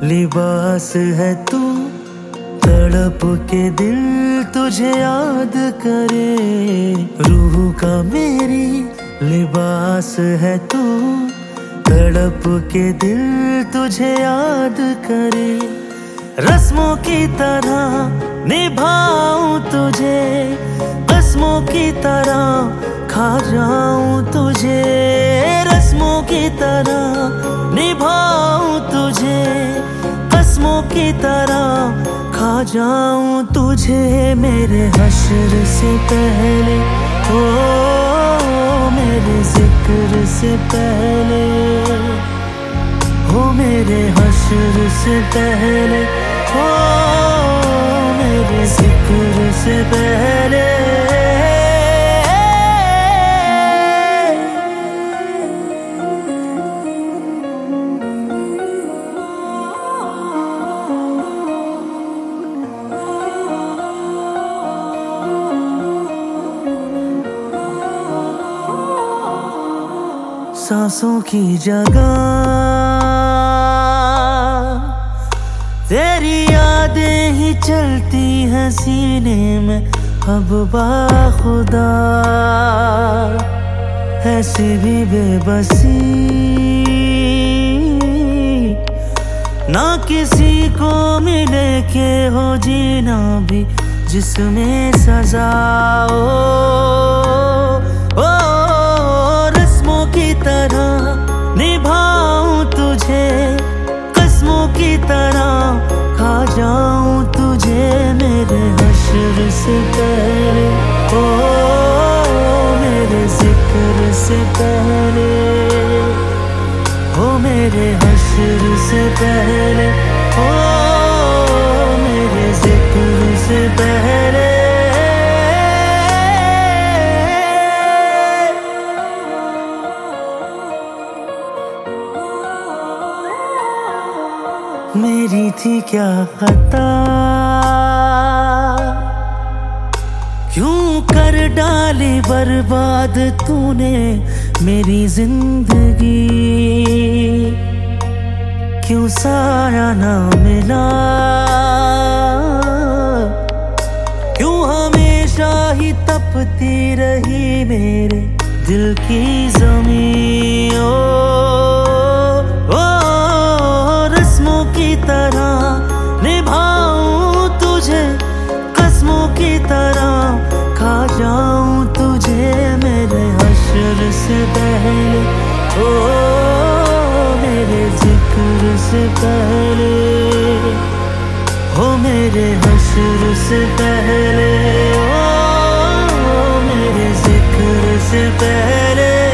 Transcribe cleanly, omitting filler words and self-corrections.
लिबास है तू, तड़प के दिल तुझे याद करे। रूह का मेरी लिबास है तू, तड़प के दिल तुझे याद करे। रस्मों की तरह निभाऊं तुझे, रस्मों की तरह खा जाऊं तुझे। रस्मों की तरह निभाऊं तुझे, रस्मों की तरह खा जाऊं तुझे। मेरे हश्र से पहले, ओ मेरे जिक्र से पहले, हो मेरे हश्र से पहले, हो मेरे जिक्र से पहले। सांसों की जगह तेरी यादें ही चलती हैं सीने में अब बाखुदा। ऐसी भी बेबसी ना किसी को मिले के हो जीना भी जिसमें सजा ओ रस्मों की तरह निभाऊं तुझे, कस्मों की तरह खा जाऊं तुझे। मेरे हश्र से पहले, ओ मेरे जिक्र से पहले, ओ मेरे हश्र से पहले, ओ मेरे जिक्र से पहले। मेरी थी क्या खता, क्यों कर डाली बर्बाद तूने मेरी जिंदगी। क्यों साया ना मिला, क्यों हमेशा ही तपती रही मेरे दिल की ज़मीं। रस्मों की तरह निभाऊं तुझे, कस्मों की तरह खा जाऊं तुझे। मेरे हश्र से पहले, ओ मेरे जिक्र से पहले, हो मेरे हश्र से पहले, ओ मेरे जिक्र से पहले।